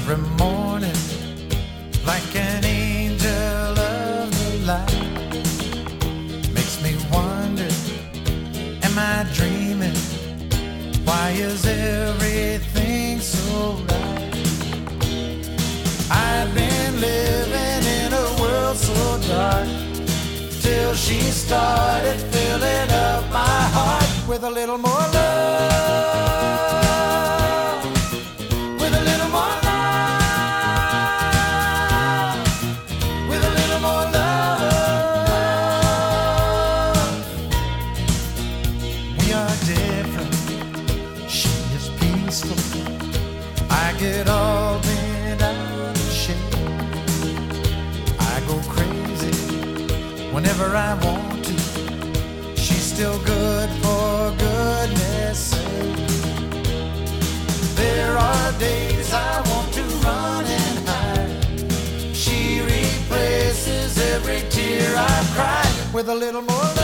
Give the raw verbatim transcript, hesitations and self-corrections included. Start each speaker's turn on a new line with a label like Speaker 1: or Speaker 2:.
Speaker 1: every morning like an angel of the light. Makes me wonder, am I dreaming? Why is everything so right? I've been living in a world so dark till she started filling up my heart with a little more love, with a little more love, with a little more love. We are different, she is peaceful, I get all bent out of shape. I go crazy whenever I want to, she's still good for goodness sake. There are days I want to run and hide, she replaces every tear I've cried with a little more love.